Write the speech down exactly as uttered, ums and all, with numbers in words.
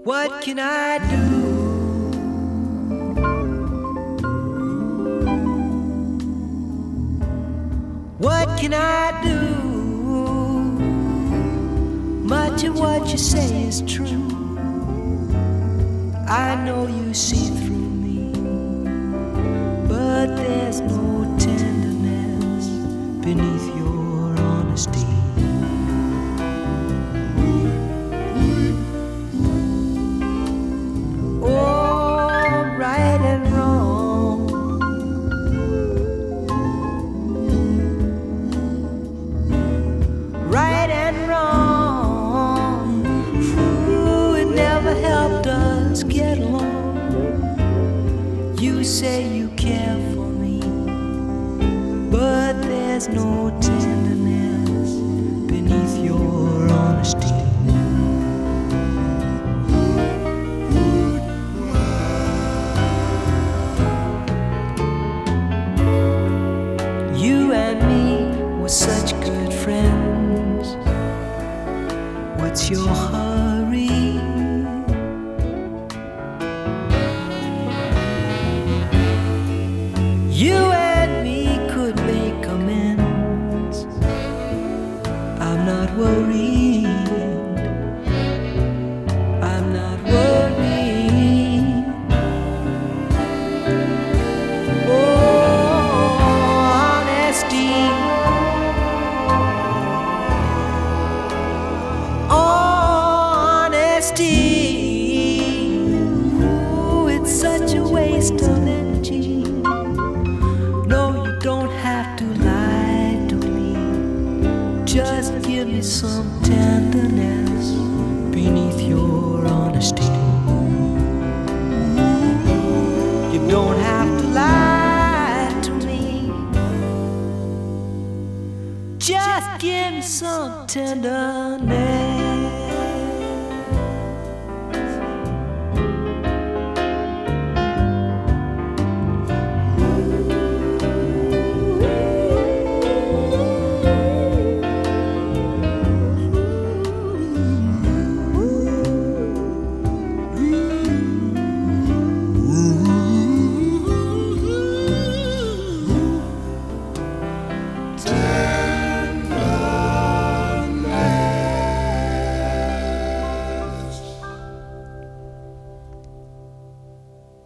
What can I do? What can I do? Much of what you say is true. I know you see through me, but there's no tenderness beneath your honesty. You say you care for me, but there's no tenderness beneath your honesty. You and me were such good friends. What's your hurry? You and me could make amends. I'm not worried. I'm not worried. Oh, honesty. Oh, honesty. Ooh, it's such a waste of energy. Don't have to lie to me. Just give me some tenderness beneath your honesty. You don't have to lie to me. Just give me some tenderness.